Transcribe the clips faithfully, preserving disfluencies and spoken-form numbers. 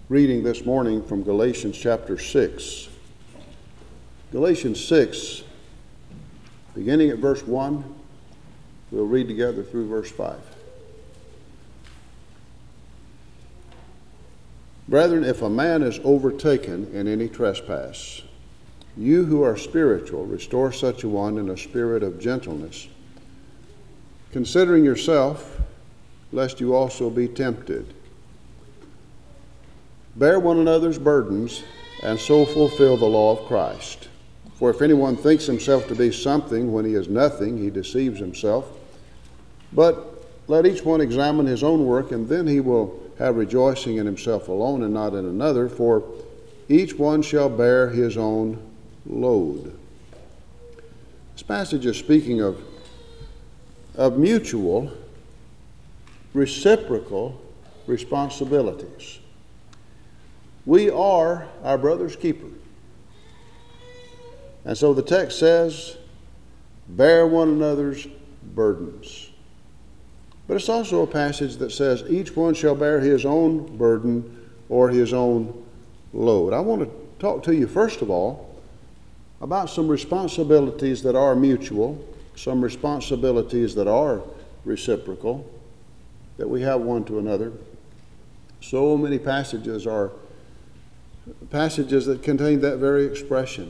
reading this morning from Galatians chapter six. Galatians six, beginning at verse one, we'll read together through verse five. Brethren, if a man is overtaken in any trespass, you who are spiritual, restore such a one in a spirit of gentleness, considering yourself, lest you also be tempted. Bear one another's burdens, and so fulfill the law of Christ. For if anyone thinks himself to be something when he is nothing, he deceives himself. But let each one examine his own work, and then he will have rejoicing in himself alone and not in another, for each one shall bear his own load. This passage is speaking of, of mutual, reciprocal responsibilities. We are our brother's keeper. And so the text says, bear one another's burdens. But it's also a passage that says, each one shall bear his own burden or his own load. I want to talk to you, first of all, about some responsibilities that are mutual, some responsibilities that are reciprocal, that we have one to another. So many passages are passages that contain that very expression,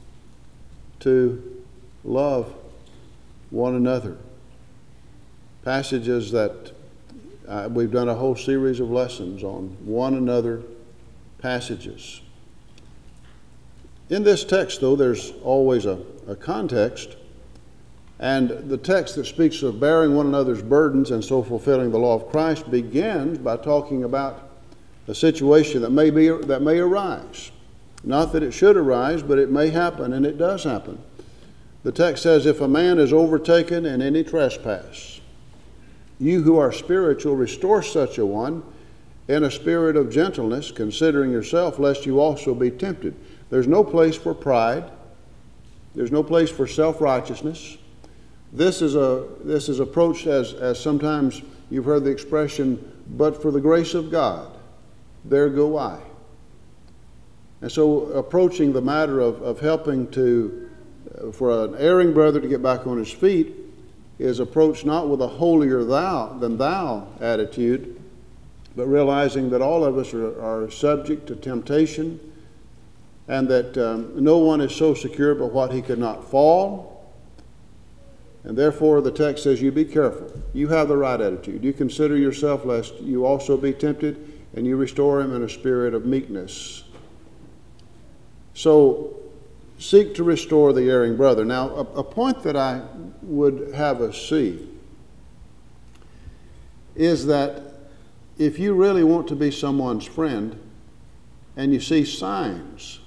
to love one another. Passages that uh, we've done a whole series of lessons on one another passages. In this text, though, there's always a, a context, and the text that speaks of bearing one another's burdens and so fulfilling the law of Christ begins by talking about a situation that may be that may arise. Not that it should arise, but it may happen, and it does happen. The text says, if a man is overtaken in any trespass, you who are spiritual, restore such a one in a spirit of gentleness, considering yourself, lest you also be tempted. There's no place for pride. There's no place for self-righteousness. This is a this is approached as, as sometimes you've heard the expression, but for the grace of God, there go I. And so approaching the matter of, of helping to, uh, for an erring brother to get back on his feet is approached not with a holier thou than thou attitude, but realizing that all of us are, are subject to temptation, and that um, no one is so secure but what he could not fall. And therefore the text says, you be careful. You have the right attitude. You consider yourself lest you also be tempted, and you restore him in a spirit of meekness. So seek to restore the erring brother. Now, a, a point that I would have us see is that if you really want to be someone's friend and you see signs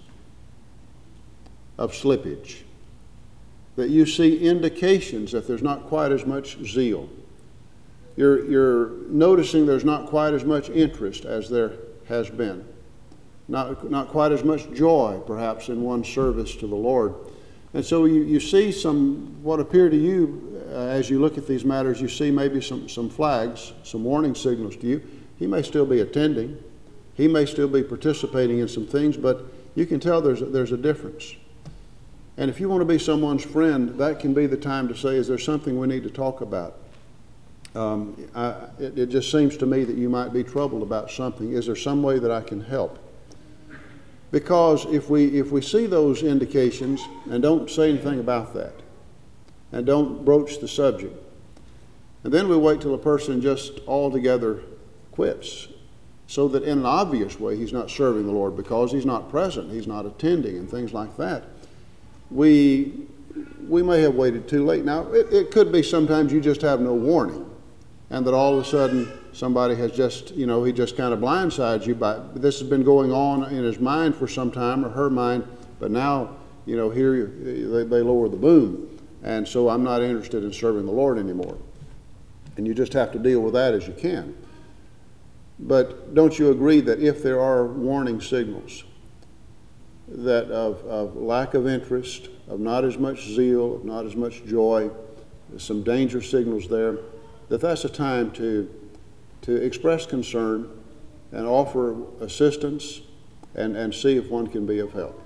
of slippage, that you see indications that there's not quite as much zeal, You're, you're noticing there's not quite as much interest as there has been. Not, not quite as much joy, perhaps, in one's service to the Lord. And so you, you see some, what appear to you, uh, as you look at these matters, you see maybe some, some flags, some warning signals to you. He may still be attending. He may still be participating in some things, but you can tell there's a, there's a difference. And if you want to be someone's friend, that can be the time to say, is there something we need to talk about? Um, I, it, it just seems to me that you might be troubled about something. Is there some way that I can help? Because if we if we see those indications and don't say anything about that, and don't broach the subject, and then we wait till a person just altogether quits, so that in an obvious way he's not serving the Lord because he's not present, he's not attending, and things like that, we we may have waited too late. Now, it, it could be sometimes you just have no warning, and that all of a sudden somebody has just, you know, he just kind of blindsides you by, this has been going on in his mind for some time, or her mind, but now, you know, here they, they lower the boom, and so I'm not interested in serving the Lord anymore. And you just have to deal with that as you can. But don't you agree that if there are warning signals that of, of lack of interest, of not as much zeal, of not as much joy, some danger signals there, that that's a time to to express concern and offer assistance and, and see if one can be of help.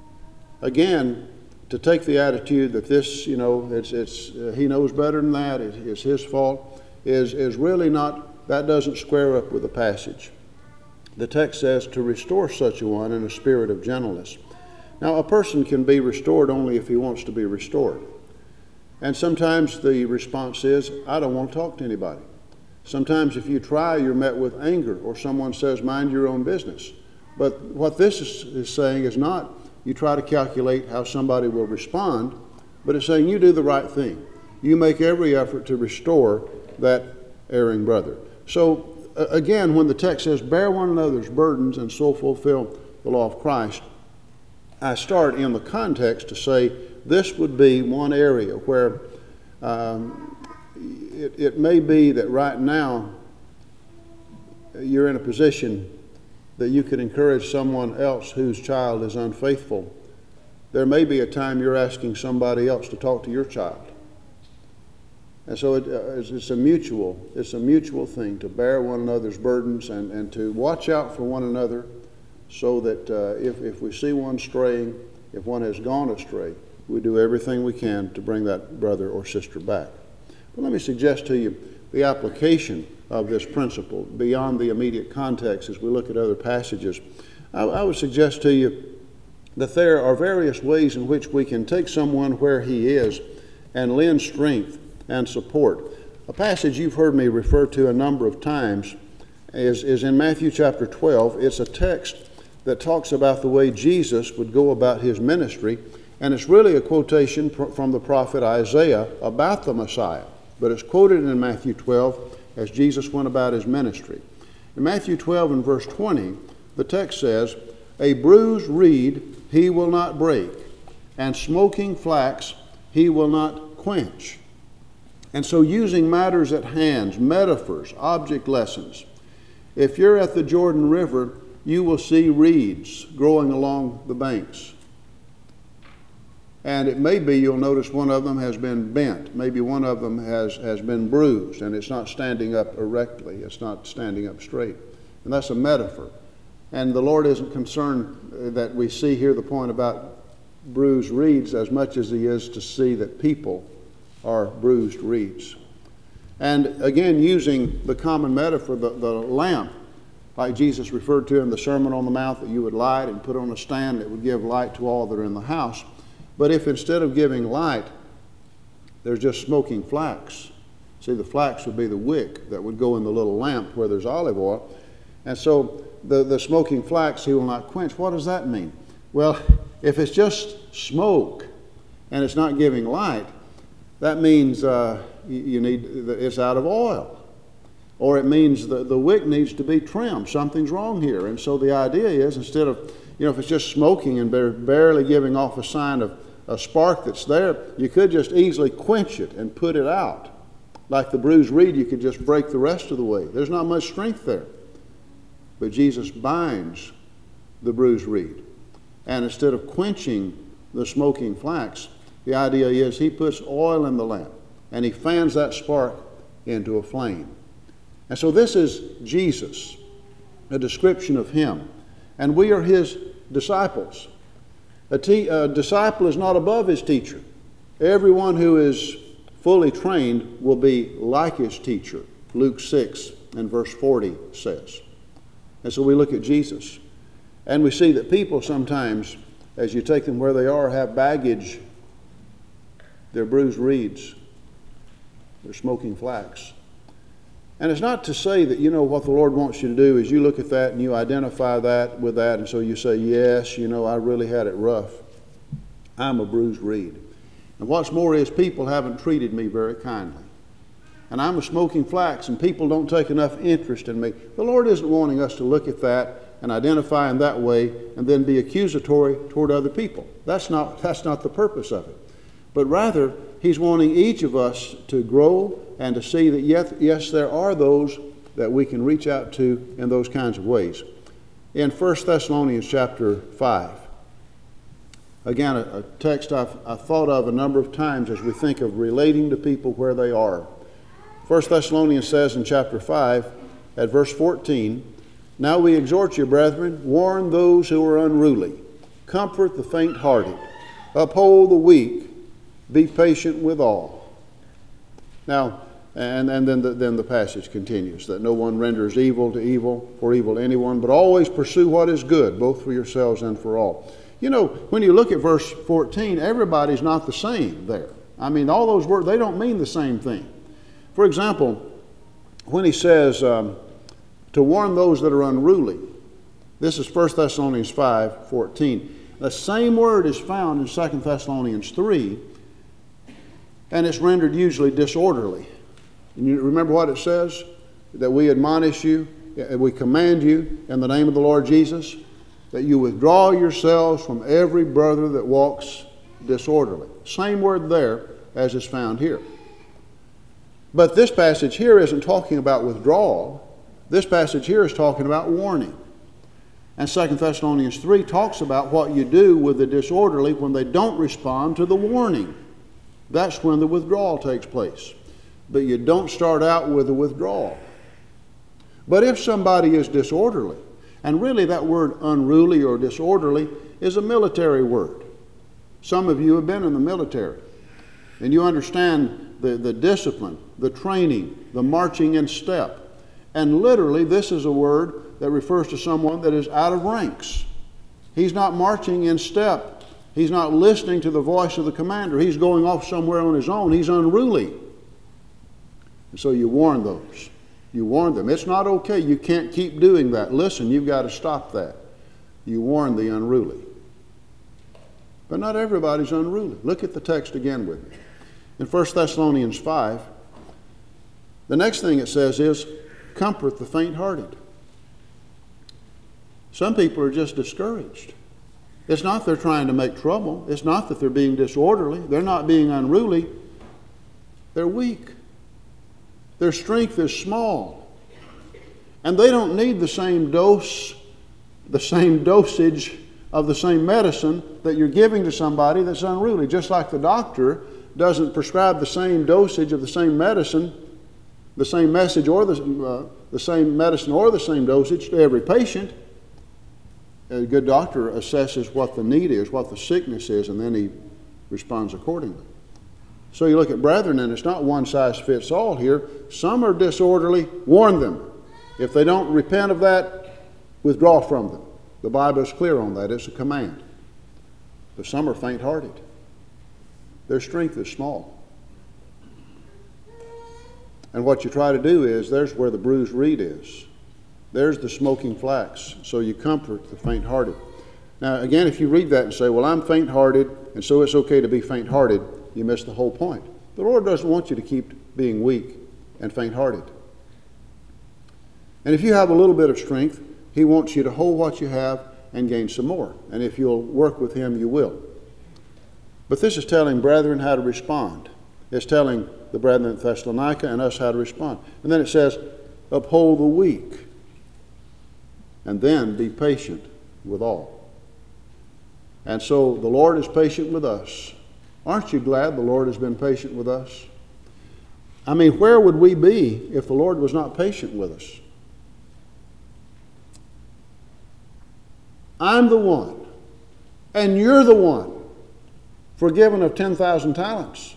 Again, to take the attitude that this, you know, it's, it's, uh, he knows better than that, it, it's his fault, is, is really not, that doesn't square up with the passage. The text says to restore such a one in a spirit of gentleness. Now, a person can be restored only if he wants to be restored. And sometimes the response is, I don't want to talk to anybody. Sometimes if you try, you're met with anger, or someone says, mind your own business. But what this is, is saying is not you try to calculate how somebody will respond, but it's saying you do the right thing. You make every effort to restore that erring brother. So uh, again, when the text says, bear one another's burdens and so fulfill the law of Christ, I start in the context to say this would be one area where um, it, it may be that right now you're in a position that you could encourage someone else whose child is unfaithful. There may be a time you're asking somebody else to talk to your child. And so it, uh, it's, it's a mutual, it's a mutual thing to bear one another's burdens and, and to watch out for one another, so that uh, if, if we see one straying, if one has gone astray, we do everything we can to bring that brother or sister back. But let me suggest to you the application of this principle beyond the immediate context as we look at other passages. I, I would suggest to you that there are various ways in which we can take someone where he is and lend strength and support. A passage you've heard me refer to a number of times is, is in Matthew chapter twelve. It's a text that talks about the way Jesus would go about his ministry, and it's really a quotation pr- from the prophet Isaiah about the Messiah, but it's quoted in Matthew twelve as Jesus went about his ministry. In Matthew twelve and verse twenty, the text says, a bruised reed he will not break, and smoking flax he will not quench. And so using matters at hand, metaphors, object lessons, if you're at the Jordan River, you will see reeds growing along the banks. And it may be you'll notice one of them has been bent. Maybe one of them has, has been bruised and it's not standing up erectly. It's not standing up straight. And that's a metaphor. And the Lord isn't concerned that we see here the point about bruised reeds as much as he is to see that people are bruised reeds. And again, using the common metaphor, the, the lamp, like Jesus referred to in the Sermon on the Mount, that you would light and put on a stand that would give light to all that are in the house. But if instead of giving light, there's just smoking flax, see, the flax would be the wick that would go in the little lamp where there's olive oil. And so the, the smoking flax he will not quench. What does that mean? Well, if it's just smoke and it's not giving light, that means uh, you need, it's out of oil. Or it means the, the wick needs to be trimmed. Something's wrong here. And so the idea is, instead of, you know, if it's just smoking and barely giving off a sign of a spark that's there, you could just easily quench it and put it out. Like the bruised reed, you could just break the rest of the way. There's not much strength there. But Jesus binds the bruised reed. And instead of quenching the smoking flax, the idea is he puts oil in the lamp and he fans that spark into a flame. And so this is Jesus, a description of him. And we are his disciples. A, te- a disciple is not above his teacher. Everyone who is fully trained will be like his teacher, Luke six and verse forty says. And so we look at Jesus, and we see that people sometimes, as you take them where they are, have baggage. They're bruised reeds. They're smoking flax. And it's not to say that, you know, what the Lord wants you to do is you look at that and you identify that with that, and so you say, yes, you know, I really had it rough. I'm a bruised reed. And what's more is people haven't treated me very kindly. And I'm a smoking flax, and people don't take enough interest in me. The Lord isn't wanting us to look at that and identify in that way and then be accusatory toward other people. That's not, that's not the purpose of it. But rather, he's wanting each of us to grow and to see that, yes, yes, there are those that we can reach out to in those kinds of ways. In First Thessalonians chapter five, again, a, a text I've, I've thought of a number of times as we think of relating to people where they are. First Thessalonians says in chapter five, at verse fourteen, Now we exhort you, brethren, warn those who are unruly, comfort the faint-hearted, uphold the weak, be patient with all. Now, and, and then, the, then the passage continues, that no one renders evil to evil for evil to anyone, but always pursue what is good, both for yourselves and for all. You know, when you look at verse fourteen, everybody's not the same there. I mean, all those words, they don't mean the same thing. For example, when he says um, to warn those that are unruly, this is First Thessalonians five fourteen. The same word is found in Second Thessalonians three, and it's rendered usually disorderly. And you remember what it says? That we admonish you, we command you in the name of the Lord Jesus, that you withdraw yourselves from every brother that walks disorderly. Same word there as is found here. But this passage here isn't talking about withdrawal. This passage here is talking about warning. And Second Thessalonians three talks about what you do with the disorderly when they don't respond to the warning. That's when the withdrawal takes place. But you don't start out with a withdrawal. But if somebody is disorderly, and really that word unruly or disorderly is a military word. Some of you have been in the military, and you understand the, the discipline, the training, the marching in step. And literally this is a word that refers to someone that is out of ranks. He's not marching in step. He's not listening to the voice of the commander. He's going off somewhere on his own. He's unruly. And so you warn those. You warn them. It's not okay. You can't keep doing that. Listen, you've got to stop that. You warn the unruly. But not everybody's unruly. Look at the text again with me. In First Thessalonians five, the next thing it says is, comfort the faint-hearted. Some people are just discouraged. It's not they're trying to make trouble. It's not that they're being disorderly. They're not being unruly. They're weak. Their strength is small. And they don't need the same dose, the same dosage of the same medicine that you're giving to somebody that's unruly. Just like the doctor doesn't prescribe the same dosage of the same medicine, the same message or the, uh, the same medicine or the same dosage to every patient. A good doctor assesses what the need is, what the sickness is, and then he responds accordingly. So you look at brethren, and it's not one size fits all here. Some are disorderly, warn them. If they don't repent of that, withdraw from them. The Bible is clear on that. It's a command. But some are faint-hearted. Their strength is small. And what you try to do is, there's where the bruised reed is. There's the smoking flax. So you comfort the faint-hearted. Now, again, if you read that and say, well, I'm faint-hearted, and so it's okay to be faint-hearted, you miss the whole point. The Lord doesn't want you to keep being weak and faint-hearted. And if you have a little bit of strength, He wants you to hold what you have and gain some more. And if you'll work with Him, you will. But this is telling brethren how to respond. It's telling the brethren at Thessalonica and us how to respond. And then it says, uphold the weak, and then be patient with all. And so the Lord is patient with us. Aren't you glad the Lord has been patient with us? I mean, where would we be if the Lord was not patient with us? I'm the one, and you're the one, forgiven of ten thousand talents,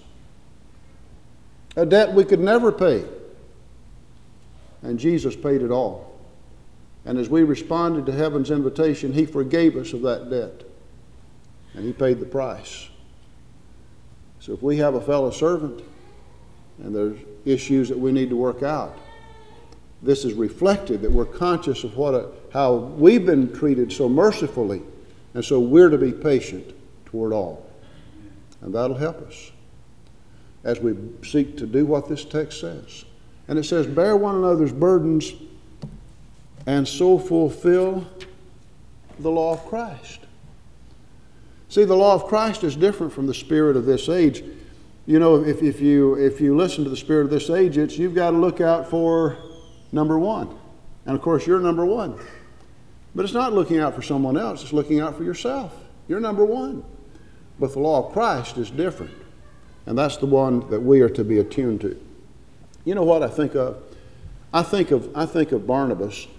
a debt we could never pay. And Jesus paid it all. And as we responded to heaven's invitation, He forgave us of that debt, and He paid the price. So if we have a fellow servant and there's issues that we need to work out, this is reflected that we're conscious of what a, how we've been treated so mercifully, and so we're to be patient toward all. And that'll help us as we seek to do what this text says. And it says, bear one another's burdens and so fulfill the law of Christ. See, the law of Christ is different from the spirit of this age. You know, if, if you if you listen to the spirit of this age, it's you've got to look out for number one. And of course, you're number one. But it's not looking out for someone else. It's looking out for yourself. You're number one. But the law of Christ is different. And that's the one that we are to be attuned to. You know what I think of? I think of I think of Barnabas.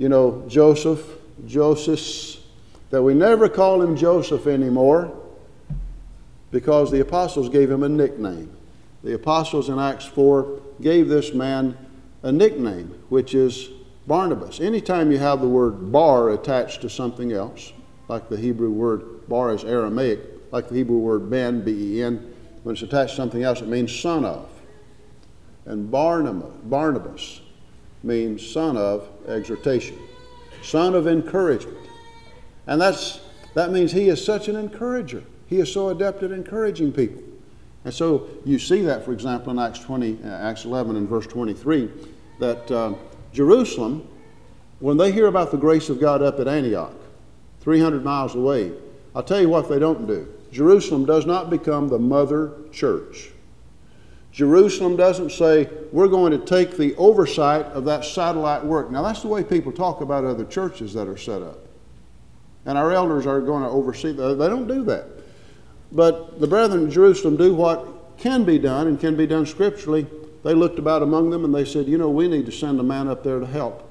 You know, Joseph, Joseph, that we never call him Joseph anymore because the apostles gave him a nickname. The apostles in Acts four gave this man a nickname, which is Barnabas. Anytime you have the word bar attached to something else, like the Hebrew word bar is Aramaic, like the Hebrew word ben, B E N, when it's attached to something else, it means son of. And Barnabas, Barnabas means son of exhortation, son of encouragement. And that's that means he is such an encourager. He is so adept at encouraging people. And so you see that, for example, in Acts twenty, uh, Acts eleven and verse twenty-three, that uh, Jerusalem, when they hear about the grace of God up at Antioch, three hundred miles away, I'll tell you what they don't do. Jerusalem does not become the mother church. Jerusalem doesn't say, we're going to take the oversight of that satellite work. Now, that's the way people talk about other churches that are set up. And our elders are going to oversee that. They don't do that. But the brethren in Jerusalem do what can be done and can be done scripturally. They looked about among them and they said, you know, we need to send a man up there to help.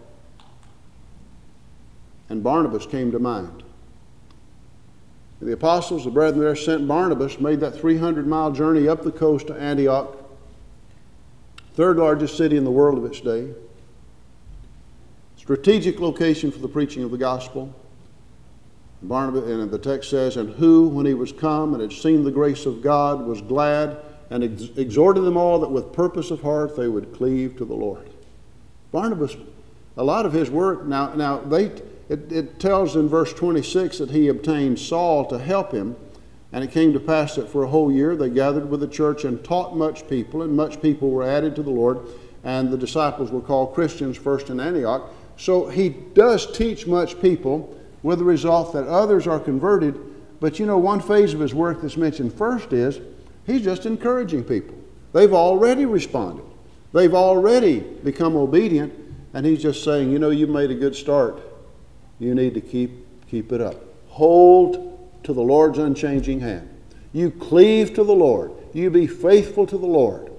And Barnabas came to mind. The apostles, the brethren there, sent Barnabas, made that three hundred mile journey up the coast to Antioch, third largest city in the world of its day. Strategic location for the preaching of the gospel. Barnabas, and the text says, and who, when he was come and had seen the grace of God, was glad and ex- exhorted them all that with purpose of heart they would cleave to the Lord. Barnabas, a lot of his work, now, now they, it, it tells in verse twenty-six that he obtained Saul to help him, and it came to pass that for a whole year they gathered with the church and taught much people, and much people were added to the Lord, and the disciples were called Christians first in Antioch. So he does teach much people, with the result that others are converted. But you know, one phase of his work that's mentioned first is he's just encouraging people. They've already responded. They've already become obedient, and he's just saying, you know, you've made a good start. You need to keep, keep it up. Hold to the Lord's unchanging hand. You cleave to the Lord. You be faithful to the Lord.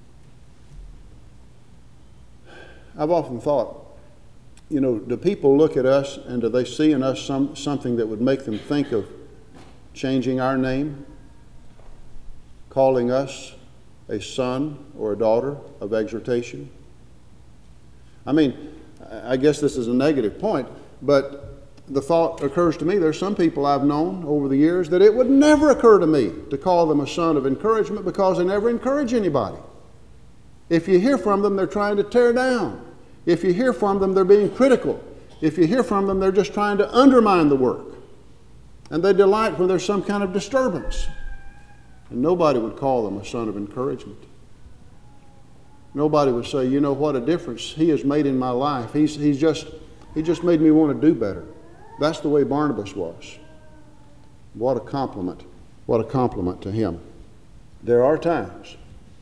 I've often thought, you know, do people look at us and do they see in us some, something that would make them think of changing our name, calling us a son or a daughter of exhortation? I mean, I guess this is a negative point, but the thought occurs to me, there's some people I've known over the years that it would never occur to me to call them a son of encouragement because they never encourage anybody. If you hear from them, they're trying to tear down. If you hear from them, they're being critical. If you hear from them, they're just trying to undermine the work. And they delight when there's some kind of disturbance. And nobody would call them a son of encouragement. Nobody would say, you know what a difference he has made in my life. He's, he's just, he just made me want to do better. That's the way Barnabas was. What a compliment. What a compliment to him. There are times,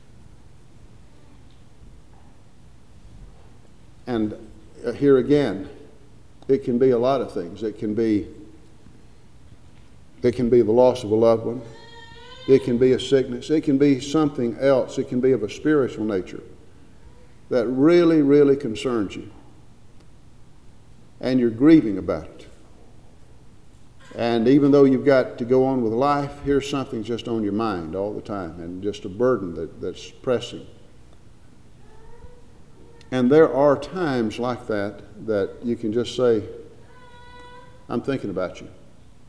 and here again, it can be a lot of things. It can be, it can be the loss of a loved one. It can be a sickness. It can be something else. It can be of a spiritual nature that really, really concerns you. And you're grieving about it. And even though you've got to go on with life, here's something just on your mind all the time and just a burden that, that's pressing. And there are times like that that you can just say, I'm thinking about you.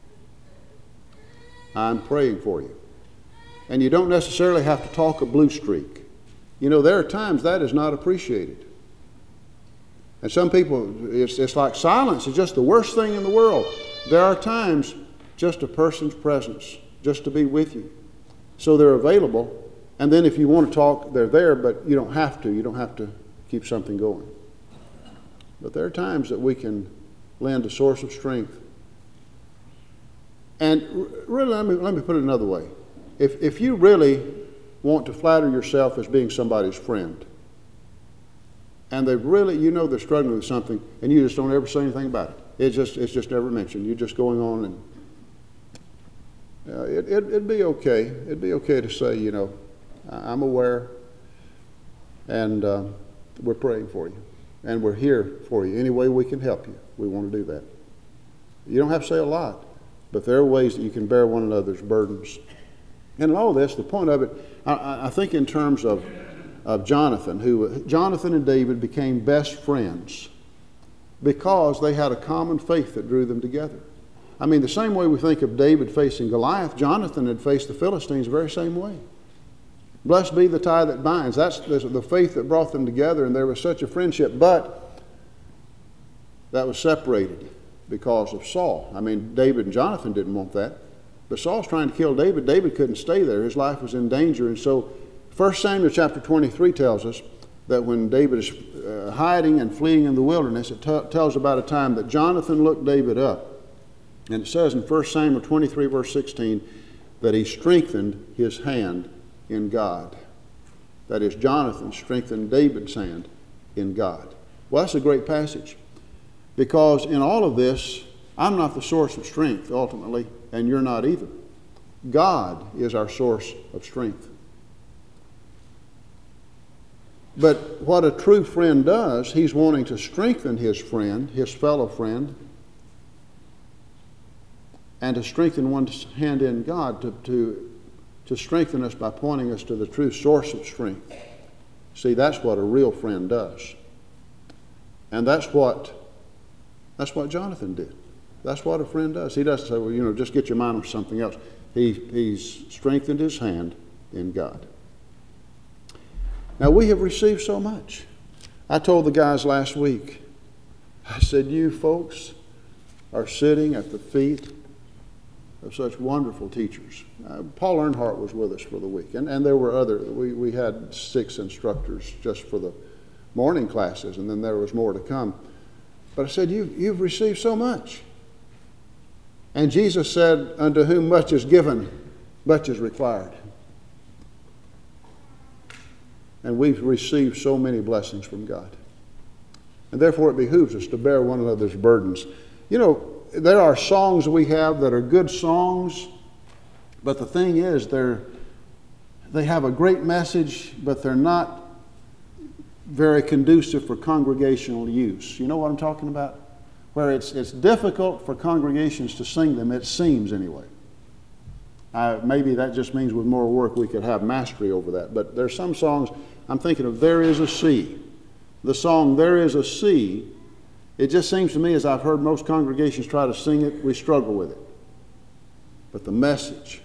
I'm praying for you. And you don't necessarily have to talk a blue streak. You know, there are times that is not appreciated. And some people, it's, it's like silence is just the worst thing in the world. There are times just a person's presence, just to be with you. So they're available. And then if you want to talk, they're there, but you don't have to. You don't have to keep something going. But there are times that we can lend a source of strength. And really, let me, let me put it another way. If, if you really want to flatter yourself as being somebody's friend, and they really, you know they're struggling with something, and you just don't ever say anything about it. It's just, it's just never mentioned. You're just going on, and uh, it, it, it'd be okay. It'd be okay to say, you know, I'm aware, and uh, we're praying for you. And we're here for you. Any way we can help you, we want to do that. You don't have to say a lot, but there are ways that you can bear one another's burdens. And in all this, the point of it, I, I think in terms of, of Jonathan, who Jonathan and David became best friends because they had a common faith that drew them together. I mean, the same way we think of David facing Goliath, Jonathan had faced the Philistines the very same way. Blessed be the tie that binds. That's the faith that brought them together, and there was such a friendship. But that was separated because of Saul. I mean, David and Jonathan didn't want that. But Saul's trying to kill David. David couldn't stay there. His life was in danger. And so First Samuel chapter twenty-three tells us that when David is uh, hiding and fleeing in the wilderness, it t- tells about a time that Jonathan looked David up. And it says in First Samuel twenty-three, verse sixteen, that he strengthened his hand in God. That is, Jonathan strengthened David's hand in God. Well, that's a great passage, because in all of this, I'm not the source of strength ultimately, and you're not either. God is our source of strength. But what a true friend does, he's wanting to strengthen his friend, his fellow friend, and to strengthen one's hand in God, to, to, to strengthen us by pointing us to the true source of strength. See, that's what a real friend does. And that's what that's what Jonathan did. That's what a friend does. He doesn't say, well, you know, just get your mind on something else. He, he's strengthened his hand in God. Now, we have received so much. I told the guys last week, I said, you folks are sitting at the feet of such wonderful teachers. Uh, Paul Earnhardt was with us for the week, and, and there were other, we, we had six instructors just for the morning classes, and then there was more to come. But I said, you, you've received so much. And Jesus said, unto whom much is given, much is required. And we've received so many blessings from God. And therefore it behooves us to bear one another's burdens. You know, there are songs we have that are good songs, but the thing is, they're, they have a great message, but they're not very conducive for congregational use. You know what I'm talking about? Where it's, it's difficult for congregations to sing them, it seems anyway. Uh, maybe that just means with more work we could have mastery over that. But there's some songs, I'm thinking of There Is a Sea. The song There Is a Sea, it just seems to me, as I've heard most congregations try to sing it, we struggle with it. But the message,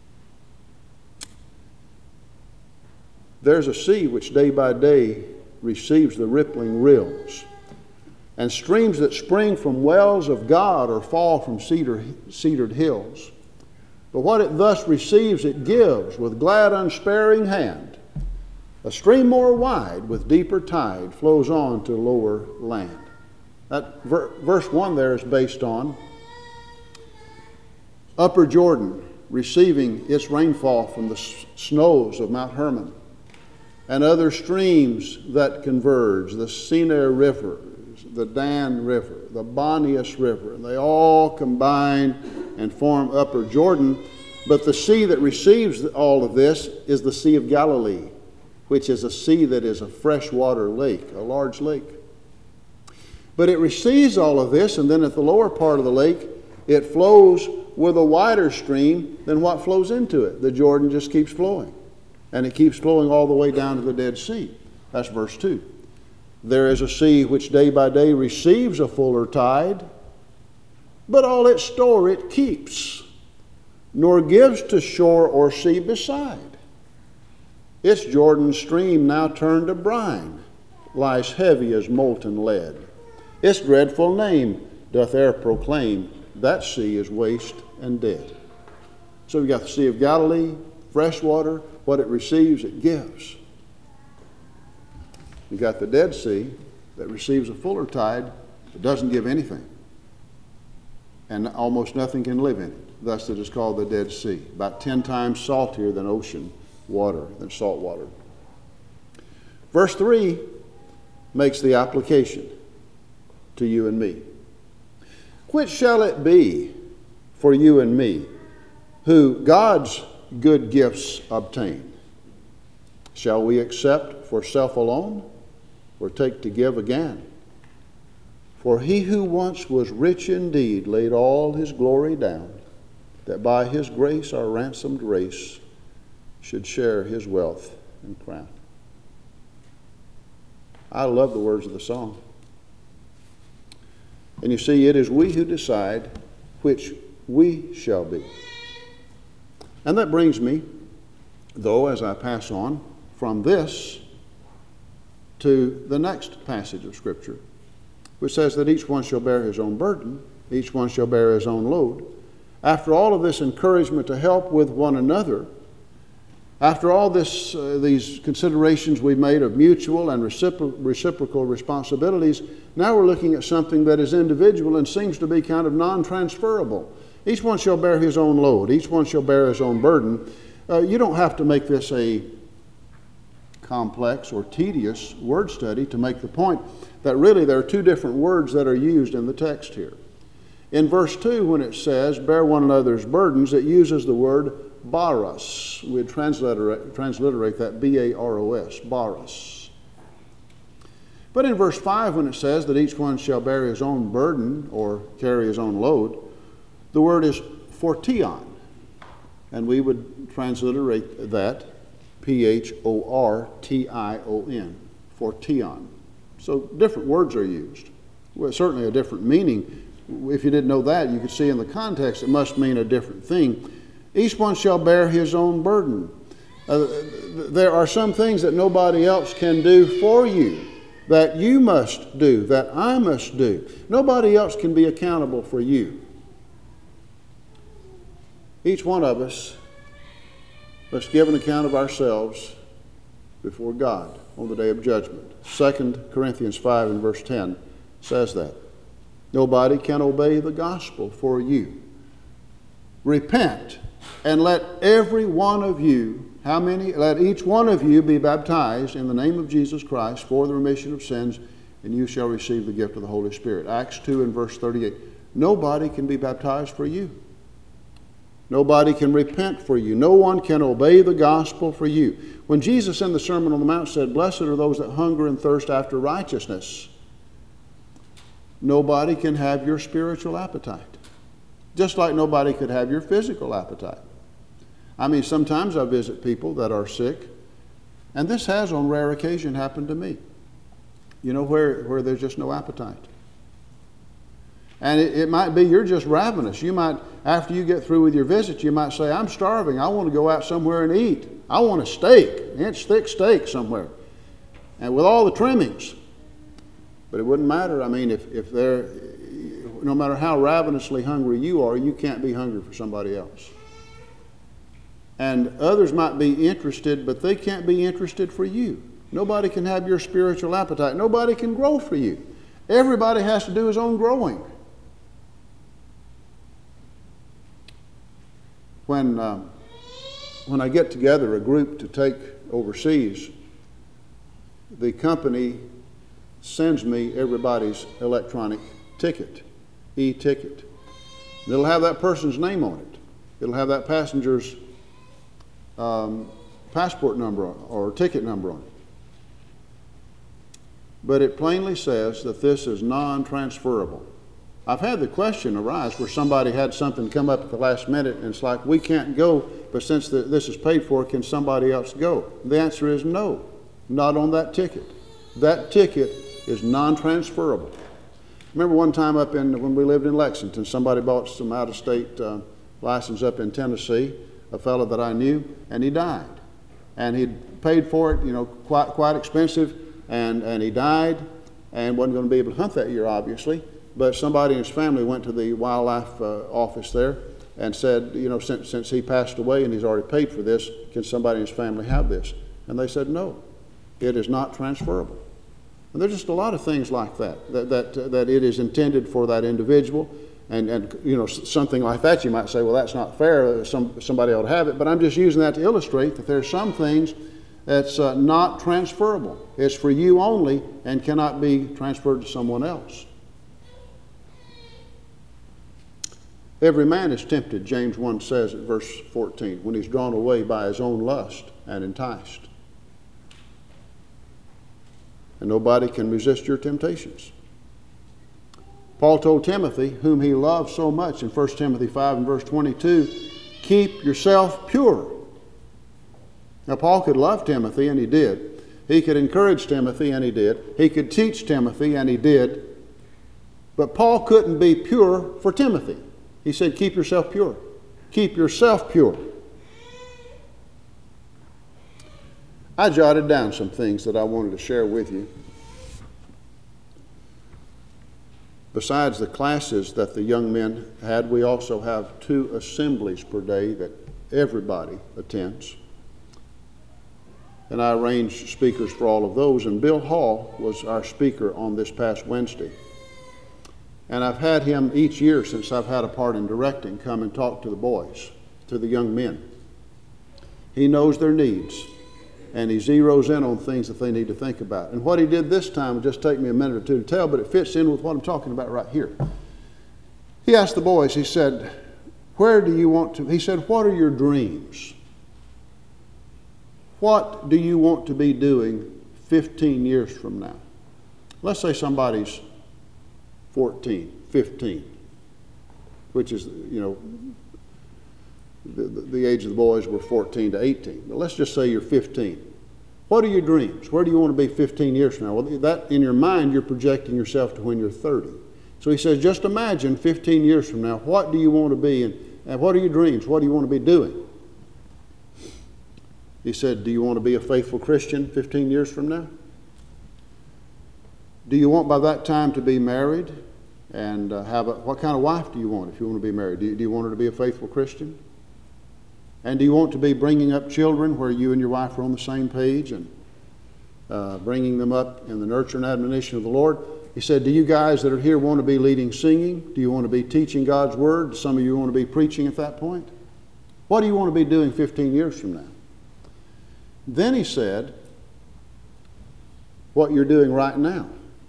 there's a sea which day by day receives the rippling rills, and streams that spring from wells of God or fall from cedar, cedared hills. But what it thus receives, it gives with glad unsparing hand. A stream more wide with deeper tide flows on to lower land. That ver- verse one there is based on Upper Jordan receiving its rainfall from the s- snows of Mount Hermon, and other streams that converge, the Sinai River, the Dan River, the Bonias River, and they all combine and form Upper Jordan. But the sea that receives all of this is the Sea of Galilee, which is a sea that is a freshwater lake, a large lake. But it receives all of this, and then at the lower part of the lake, it flows with a wider stream than what flows into it. The Jordan just keeps flowing, and it keeps flowing all the way down to the Dead Sea. That's verse two. There is a sea which day by day receives a fuller tide, but all its store it keeps, nor gives to shore or sea beside. Its Jordan stream now turned to brine, lies heavy as molten lead. Its dreadful name doth e'er proclaim, that sea is waste and dead. So we've got the Sea of Galilee, fresh water, what it receives, it gives. You've got the Dead Sea that receives a fuller tide, but doesn't give anything. And almost nothing can live in it. Thus it is called the Dead Sea. About ten times saltier than ocean water, than salt water. Verse three makes the application to you and me. Which shall it be for you and me who God's good gifts obtain? Shall we accept for self alone, or take to give again. For he who once was rich indeed laid all his glory down, that by his grace our ransomed race should share his wealth and crown. I love the words of the song. And you see, it is we who decide which we shall be. And that brings me, though, as I pass on from this to the next passage of Scripture, which says that each one shall bear his own burden, each one shall bear his own load. After all of this encouragement to help with one another, after all this, uh, these considerations we've made of mutual and recipro- reciprocal responsibilities, now we're looking at something that is individual and seems to be kind of non-transferable. Each one shall bear his own load. Each one shall bear his own burden. Uh, you don't have to make this a complex or tedious word study to make the point that really there are two different words that are used in the text here. In verse two, when it says, bear one another's burdens, it uses the word baros. We'd transliterate, transliterate that B A R O S, baros. But in verse five, when it says that each one shall bear his own burden or carry his own load, the word is phortion. And we would transliterate that P H O R T I O N, phortion. So different words are used. Well, certainly a different meaning. If you didn't know that, you could see in the context it must mean a different thing. Each one shall bear his own burden. Uh, there are some things that nobody else can do for you, that you must do, that I must do. Nobody else can be accountable for you. Each one of us must give an account of ourselves before God on the day of judgment. Second Corinthians five and verse ten says that. Nobody can obey the gospel for you. Repent and let every one of you, how many? Let each one of you be baptized in the name of Jesus Christ for the remission of sins, and you shall receive the gift of the Holy Spirit. Acts two and verse thirty-eight. Nobody can be baptized for you. Nobody can repent for you. No one can obey the gospel for you. When Jesus in the Sermon on the Mount said, blessed are those that hunger and thirst after righteousness, nobody can have your spiritual appetite. Just like nobody could have your physical appetite. I mean, sometimes I visit people that are sick, and this has on rare occasion happened to me. You know, where, where there's just no appetite. And it, it might be you're just ravenous. You might, after you get through with your visit, you might say, I'm starving. I want to go out somewhere and eat. I want a steak, an inch thick steak somewhere. And with all the trimmings. But it wouldn't matter. I mean, if, if they're, no matter how ravenously hungry you are, you can't be hungry for somebody else. And others might be interested, but they can't be interested for you. Nobody can have your spiritual appetite. Nobody can grow for you. Everybody has to do his own growing. When, uh, when I get together a group to take overseas, the company sends me everybody's electronic ticket, e-ticket. It'll have that person's name on it. It'll have that passenger's um, passport number or, or ticket number on it. But it plainly says that this is non-transferable. I've had the question arise where somebody had something come up at the last minute and it's like, we can't go, but since the, this is paid for, can somebody else go? The answer is no, not on that ticket. That ticket is non-transferable. Remember one time up in, when we lived in Lexington, somebody bought some out-of-state uh, license up in Tennessee, a fellow that I knew, and he died. And he'd paid for it, you know, quite, quite expensive, and, and he died and wasn't going to be able to hunt that year, obviously. But somebody in his family went to the wildlife uh, office there and said, you know, since, since he passed away and he's already paid for this, can somebody in his family have this? And they said, no, it is not transferable. And there's just a lot of things like that, that, that, uh, that it is intended for that individual. And, and, you know, something like that, you might say, well, that's not fair. Some, somebody ought to have it. But I'm just using that to illustrate that there's some things that's uh, not transferable. It's for you only and cannot be transferred to someone else. Every man is tempted, James one says at verse fourteen, when he's drawn away by his own lust and enticed. and nobody can resist your temptations. Paul told Timothy, whom he loved so much in First Timothy five and verse twenty-two, keep yourself pure. Now, Paul could love Timothy, and he did. He could encourage Timothy, and he did. He could teach Timothy, and he did. But Paul couldn't be pure for Timothy. He said, keep yourself pure. Keep yourself pure. I jotted down some things that I wanted to share with you. Besides the classes that the young men had, we also have two assemblies per day that everybody attends. And I arranged speakers for all of those, and Bill Hall was our speaker on this past Wednesday. And I've had him each year since I've had a part in directing come and talk to the boys, to the young men. He knows their needs, and he zeroes in on things that they need to think about. And what he did this time will just take me a minute or two to tell, but it fits in with what I'm talking about right here. He asked the boys, he said, where do you want to, he said, what are your dreams? What do you want to be doing fifteen years from now? Let's say somebody's fourteen, fifteen, which is, you know, the, the age of the boys were fourteen to eighteen. But let's just say you're fifteen. What are your dreams? Where do you want to be fifteen years from now? Well, that in your mind, you're projecting yourself to when you're thirty. So he says, just imagine fifteen years from now, what do you want to be, and, and what are your dreams? What do you want to be doing? He said, do you want to be a faithful Christian fifteen years from now? Do you want by that time to be married and uh, have a, what kind of wife do you want if you want to be married? Do you, do you want her to be a faithful Christian? And do you want to be bringing up children where you and your wife are on the same page and uh, bringing them up in the nurture and admonition of the Lord? He said, do you guys that are here want to be leading singing? Do you want to be teaching God's Word? Some of you want to be preaching at that point? What do you want to be doing fifteen years from now? Then he said, what you're doing right now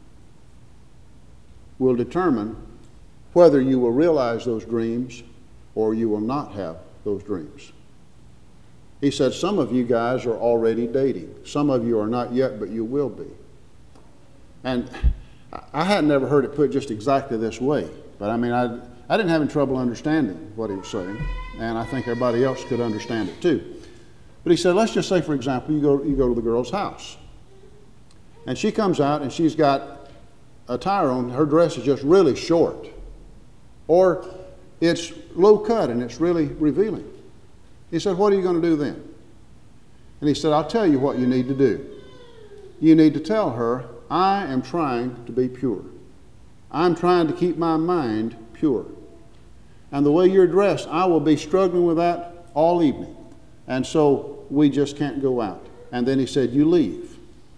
will determine whether you will realize those dreams or you will not have those dreams. He said, some of you guys are already dating. Some of you are not yet, but you will be. And I had never heard it put just exactly this way, but I mean, I, I didn't have any trouble understanding what he was saying, and I think everybody else could understand it too. But he said, let's just say, for example, you go, you go to the girl's house, and she comes out and she's got a tie on, her dress is just really short, or it's low cut and it's really revealing. He said, what are you going to do then? And he said, I'll tell you what you need to do. You need to tell her, I am trying to be pure. I'm trying to keep my mind pure. And the way you're dressed, I will be struggling with that all evening. And so we just can't go out. And then he said, you leave.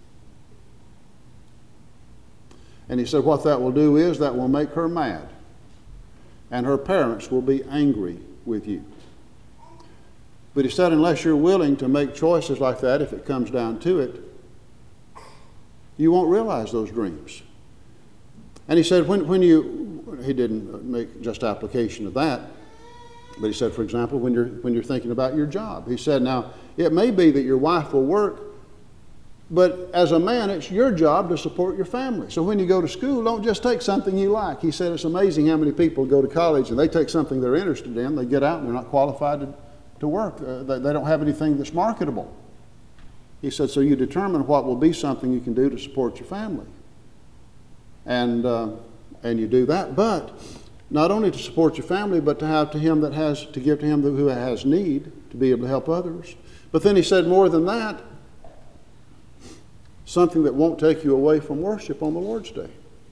And he said, what that will do is that will make her mad. And her parents will be angry with you. But he said, unless you're willing to make choices like that, if it comes down to it, you won't realize those dreams. And he said, when, when you, he didn't make just application of that, but he said, for example, when you're, when you're thinking about your job, he said, now, it may be that your wife will work, but as a man, it's your job to support your family. So when you go to school, don't just take something you like. He said, it's amazing how many people go to college and they take something they're interested in, they get out and they're not qualified to, to work. Uh, they, they don't have anything that's marketable. He said, so you determine what will be something you can do to support your family. And, uh, and you do that, but not only to support your family, but to have to him that has, to give to him who has need, to be able to help others. But then he said more than that, something that won't take you away from worship on the Lord's Day.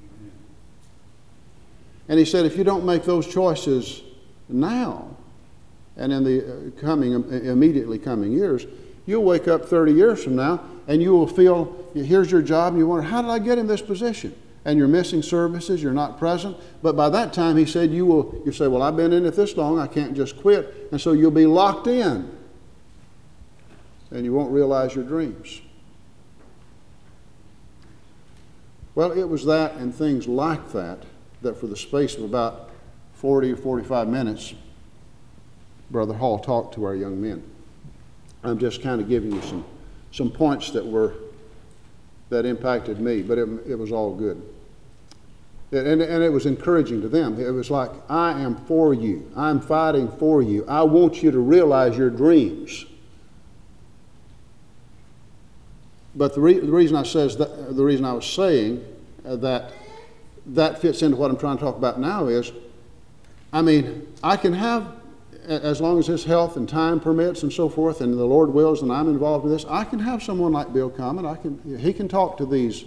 And he said, if you don't make those choices now, and in the coming, immediately coming years, you'll wake up thirty years from now, and you will feel, here's your job, and you wonder, how did I get in this position? And you're missing services, you're not present. But by that time, he said, you will, you say, well, I've been in it this long, I can't just quit. And so you'll be locked in. And you won't realize your dreams. Well, it was that and things like that, that for the space of about forty or forty-five minutes, Brother Hall talked to our young men. I'm just kind of giving you some, some points that were that impacted me, but it, it was all good. And, and it was encouraging to them. It was like, I am for you. I'm fighting for you. I want you to realize your dreams. But the, re- the reason I says that, the reason I was saying uh, that that fits into what I'm trying to talk about now is, I mean, I can have, as long as his health and time permits and so forth, and the Lord wills, and I'm involved in this, I can have someone like Bill come, and I can, he can talk to these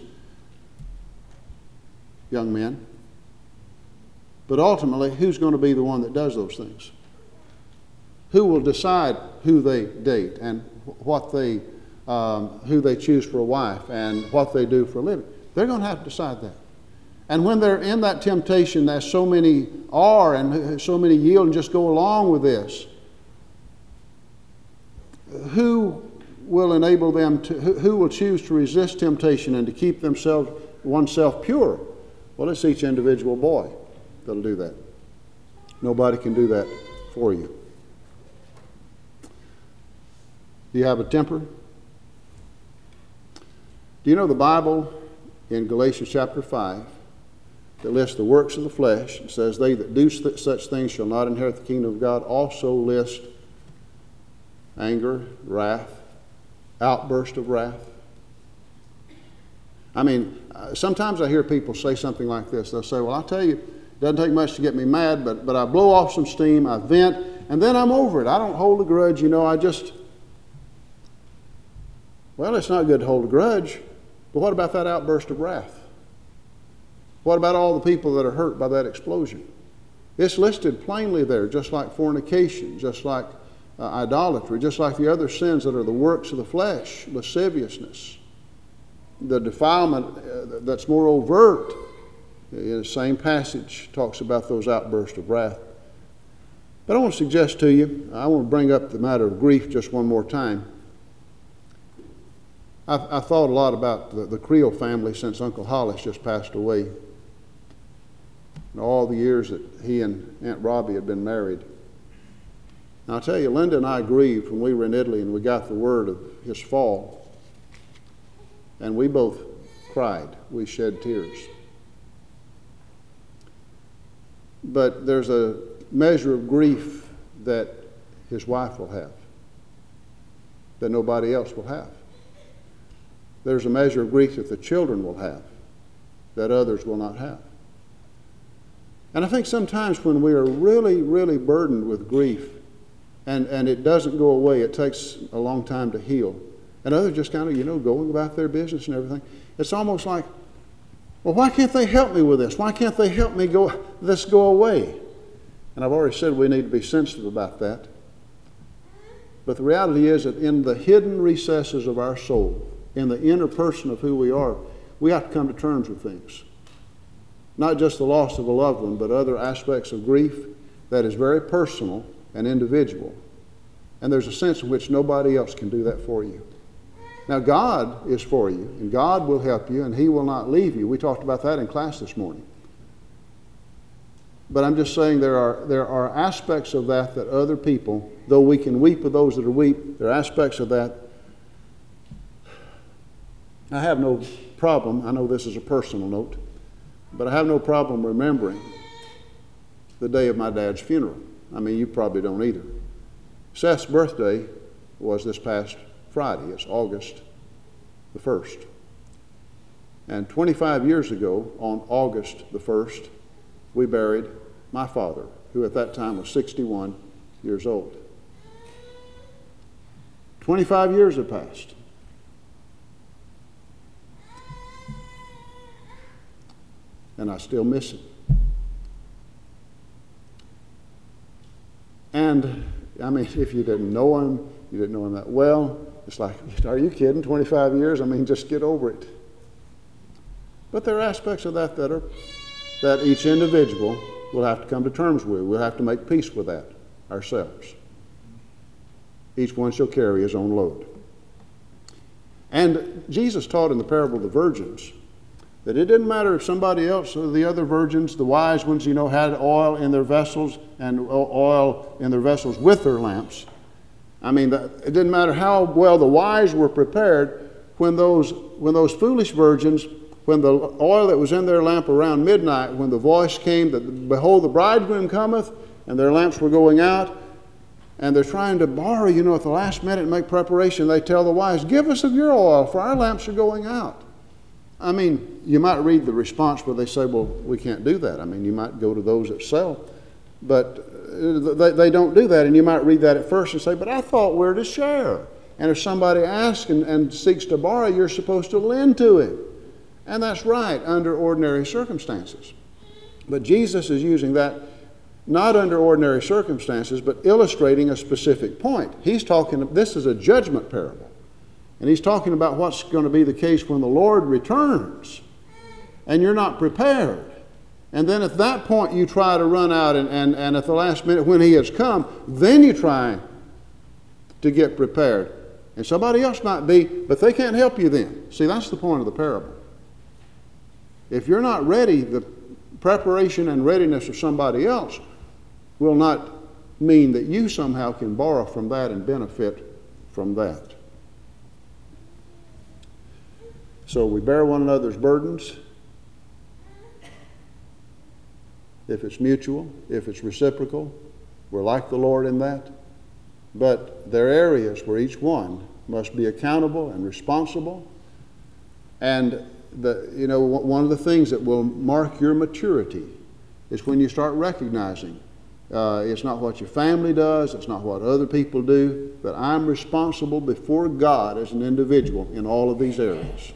young men. But ultimately, who's going to be the one that does those things? Who will decide who they date and what they, um, who they choose for a wife and what they do for a living? They're going to have to decide that. And when they're in that temptation, as so many are, and so many yield and just go along with this, who will enable them to, who, who will choose to resist temptation and to keep themselves, oneself pure? Well, it's each individual boy that'll do that. Nobody can do that for you. Do you have a temper? Do you know the Bible in Galatians chapter five that lists the works of the flesh? It says, they that do such things shall not inherit the kingdom of God. Also list anger, wrath, outburst of wrath. I mean, sometimes I hear people say something like this. They'll say, well, I'll tell you, it doesn't take much to get me mad, but, but I blow off some steam, I vent, and then I'm over it. I don't hold a grudge, you know, I just... Well, it's not good to hold a grudge, but what about that outburst of wrath? What about all the people that are hurt by that explosion? It's listed plainly there, just like fornication, just like uh, idolatry, just like the other sins that are the works of the flesh, lasciviousness. The defilement uh, that's more overt, in the same passage, talks about those outbursts of wrath. But I want to suggest to you, I want to bring up the matter of grief just one more time. I've, I thought a lot about the, the Creel family since Uncle Hollis just passed away, and all the years that he and Aunt Robbie had been married. Now, I'll tell you, Linda and I grieved when we were in Italy and we got the word of his fall. And we both cried. We shed tears. But there's a measure of grief that his wife will have that nobody else will have. There's a measure of grief that the children will have that others will not have. And I think sometimes when we are really, really burdened with grief and, and it doesn't go away, it takes a long time to heal. And others just kind of, you know, going about their business and everything. It's almost like, well, why can't they help me with this? Why can't they help me go this go away? And I've already said we need to be sensitive about that. But the reality is that in the hidden recesses of our soul, in the inner person of who we are, we have to come to terms with things. Not just the loss of a loved one, but other aspects of grief that is very personal and individual. And there's a sense in which nobody else can do that for you. Now, God is for you, and God will help you, and He will not leave you. We talked about that in class this morning. But I'm just saying there are, there are aspects of that that other people, though we can weep with those that are weep, there are aspects of that. I have no problem, I know this is a personal note, but I have no problem remembering the day of my dad's funeral. I mean, you probably don't either. Seth's birthday was this past Friday. It's August the first. And twenty-five years ago, on August the first, we buried my father, who at that time was sixty-one years old. twenty-five years have passed. And I still miss him. And, I mean, if you didn't know him, you didn't know him that well, it's like, are you kidding? twenty-five years? I mean, just get over it. But there are aspects of that that are, that each individual will have to come to terms with. We'll have to make peace with that ourselves. Each one shall carry his own load. And Jesus taught in the parable of the virgins that it didn't matter if somebody else, the other virgins, the wise ones, you know, had oil in their vessels and oil in their vessels with their lamps. I mean, it didn't matter how well the wise were prepared. when those, when those foolish virgins, when the oil that was in their lamp around midnight, when the voice came that, behold, the bridegroom cometh, and their lamps were going out, and they're trying to borrow, you know, at the last minute and make preparation, they tell the wise, give us of your oil, for our lamps are going out. I mean, you might read the response where they say, well, we can't do that. I mean, you might go to those that sell, but they, they don't do that. And you might read that at first and say, but I thought we're to share. And if somebody asks and, and seeks to borrow, you're supposed to lend to him. And that's right under ordinary circumstances. But Jesus is using that not under ordinary circumstances, but illustrating a specific point. He's talking, this is a judgment parable. And he's talking about what's going to be the case when the Lord returns and you're not prepared. And then at that point you try to run out and, and, and at the last minute when he has come, then you try to get prepared. And somebody else might be, but they can't help you then. See, that's the point of the parable. If you're not ready, the preparation and readiness of somebody else will not mean that you somehow can borrow from that and benefit from that. So we bear one another's burdens. If it's mutual, if it's reciprocal, we're like the Lord in that. But there are areas where each one must be accountable and responsible. And the, you know, one of the things that will mark your maturity is when you start recognizing uh, it's not what your family does, it's not what other people do, but I'm responsible before God as an individual in all of these areas.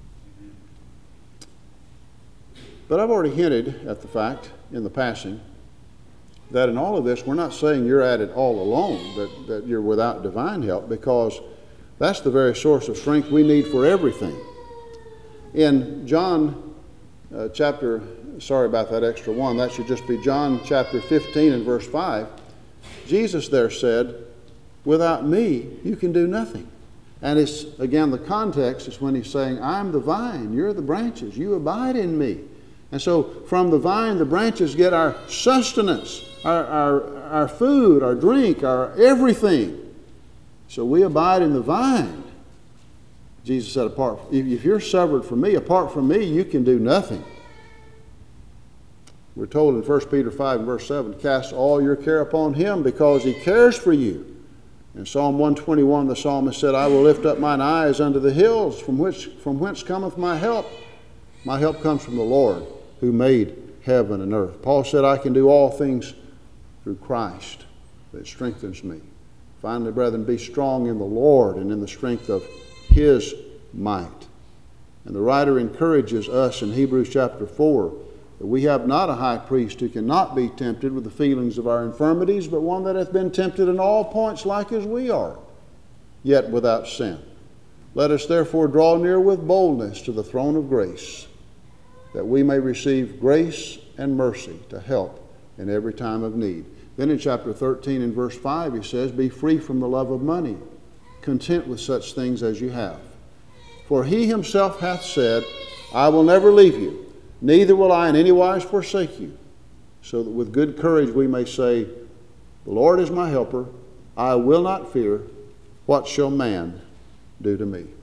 But I've already hinted at the fact in the passing that in all of this, we're not saying you're at it all alone, that, that you're without divine help, because that's the very source of strength we need for everything. In John uh, chapter, sorry about that extra one, that should just be John chapter fifteen and verse five, Jesus there said, without me, you can do nothing. And it's, again, the context is when he's saying, I'm the vine, you're the branches, you abide in me. And so from the vine, the branches get our sustenance, our, our, our food, our drink, our everything. So we abide in the vine. Jesus said, apart, if you're severed from me, apart from me, you can do nothing. We're told in First Peter five and verse seven, cast all your care upon him because he cares for you. In Psalm one twenty-one, the psalmist said, I will lift up mine eyes unto the hills, from which from whence cometh my help. My help comes from the Lord, who made heaven and earth. Paul said, I can do all things through Christ that strengthens me. Finally, brethren, be strong in the Lord and in the strength of his might. And the writer encourages us in Hebrews chapter four that we have not a high priest who cannot be tempted with the feelings of our infirmities, but one that hath been tempted in all points like as we are, yet without sin. Let us therefore draw near with boldness to the throne of grace, that we may receive grace and mercy to help in every time of need. Then in chapter thirteen and verse five he says, be free from the love of money, content with such things as you have. For he himself hath said, I will never leave you, neither will I in any wise forsake you. So that with good courage we may say, the Lord is my helper, I will not fear, what shall man do to me?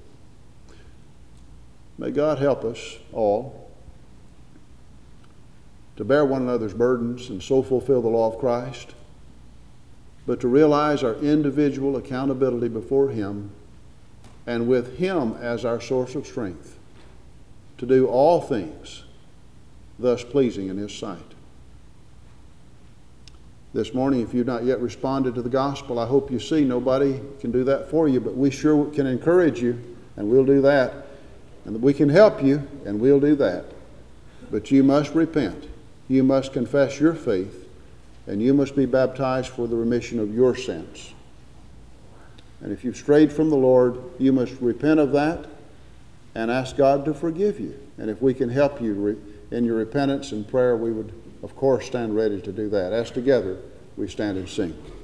May God help us all to bear one another's burdens and so fulfill the law of Christ, but to realize our individual accountability before him, and with him as our source of strength, to do all things thus pleasing in his sight. This morning, if you've not yet responded to the gospel, I hope you see nobody can do that for you, but we sure can encourage you, and we'll do that. And we can help you, and we'll do that. But you must repent. You must confess your faith, and you must be baptized for the remission of your sins. And if you've strayed from the Lord, you must repent of that and ask God to forgive you. And if we can help you in your repentance and prayer, we would, of course, stand ready to do that. As together, we stand and sing.